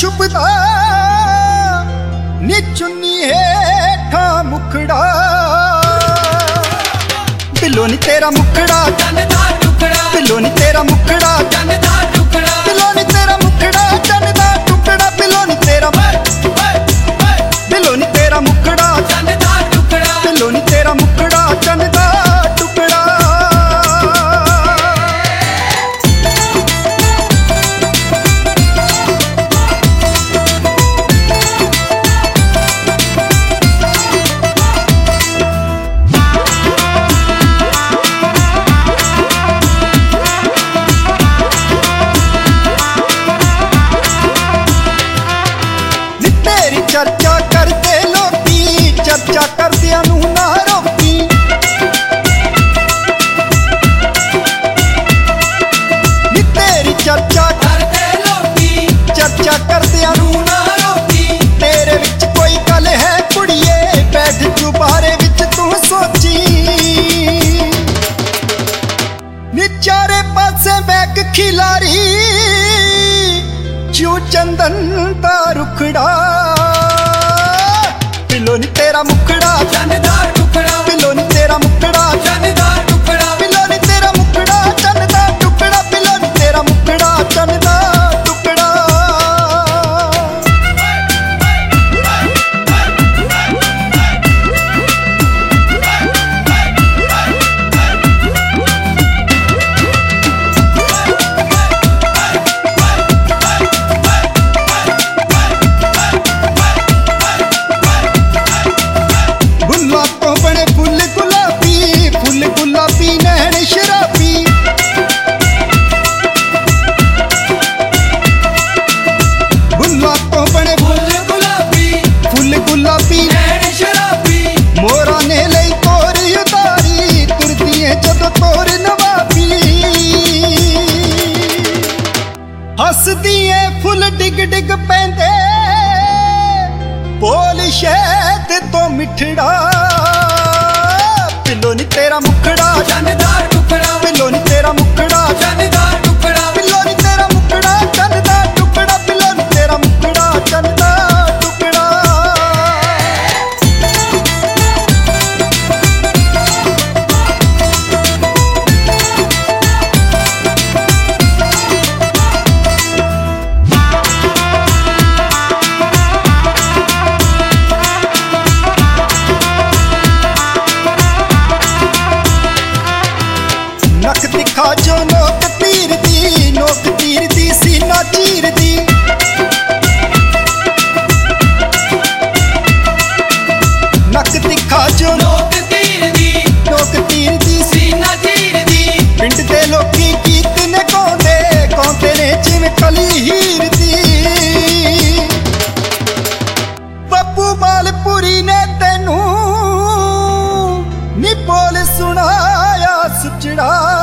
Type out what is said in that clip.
छुपदा नी चुन्नी हेठा मुखड़ा बिलो नी तेरा मुखड़ा बिलो नी तेरा मुखड़ा बिलो नी तेरा मुखड़ा चन दा टुकड़ा बिलो नी तेरा बिलो नी तेरा मुखड़ा बिलो नी तेरा मुखड़ा चन दा टुकड़ा। चर्चा करते लोकी चर्चा करदियां नूं ना रोकी नी तेरी चर्चा करते लोकी चर्चा करदियां नूं ना रोकी तेरे विच कोई गल है कुड़िए बैठ चुबारे विच तू सोची नी चारे पासे बैक खिलारी जू चंदन दा रुखड़ा बिलो नी तेरा मुखड़ा चनदार टुकड़ा बिलो नी तेरा मुखड़ा चनदार टुकड़ा बिलो नी तेरा मुखड़ा चनदार टुकड़ा बिलो नी तेरा मुखड़ा चनदार टुकड़ा। मोरा ने लई तोर उतारी तुरदी है जद तोर नवाबी हसदी है फुल डिग डिग पैंदे बोल शहद तो मिठड़ा बिलो नी तेरा मुखड़ा चनदार टुकड़ा बिलो नी तेरा मुखड़ा चनदार टुकड़ा बिलो नी तेरा मुखड़ा चनदार टुकड़ा बिलो नी तेरा मुखड़ा चनदार टुकड़ा। नक दिखा जो नोक तीर दी सीना चीर दी नक दिखा जो नोक तीर दी सीना चीर दी पिंड दे लोकी गीत ने गाउंदे ने जिवें कली हीर दी बब्बू मालपुरी ने तेनू नी बोल सुनाया सुचड़ा।